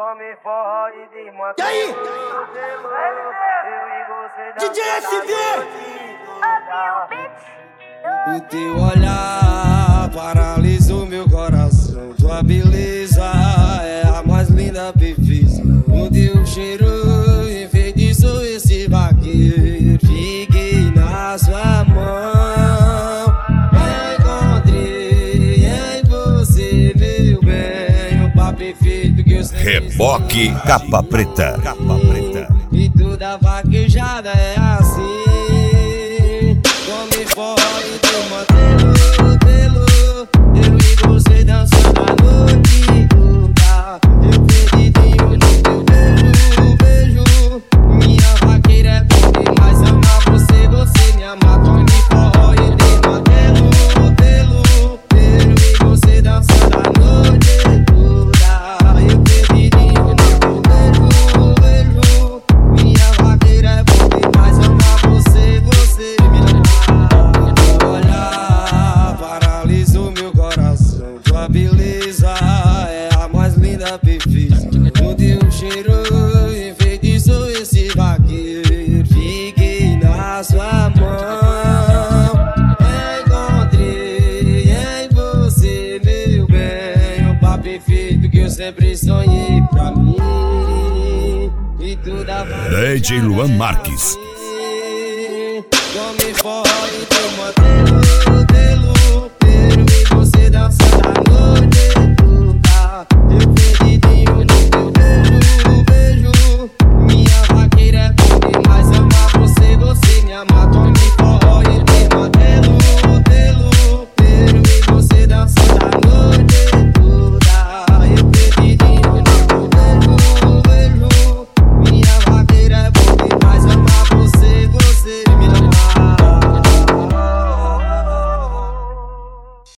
Come forró e desmantela. E aí? DJ SV! O teu olhar paralisou meu coração. Tua beleza é a mais linda perfeição. O teu cheiro enfeitiçou esse vaqueiro. Fiquei na sua mão. Encontrei em você, meu bem, o par perfeito que eu sempre Reboque Capa Preta. Capa Preta. E toda vaquejada é assim. Come forró e desmantelo. Eu e você dançando a noite toda. Eu perdidinho no teu beijo. Minha vaqueira é bom demais, ama você me ama. Come forró e desmantelo. Eu e você dançando a noite toda. Eu perdidinho no teu beijo. Minha vaqueira é bom demais, ama você me ama. Olhar paralisou meu coração. Tua beleza é a mais linda perfeição. O teu cheiro enfeitiçou esse vaqueiro. Fiquei na sua mão. Encontrei em você, meu bem, o par perfeito que eu sempre sonhei pra mim. E toda DJ Luan Marques. Come forró e desmantelo.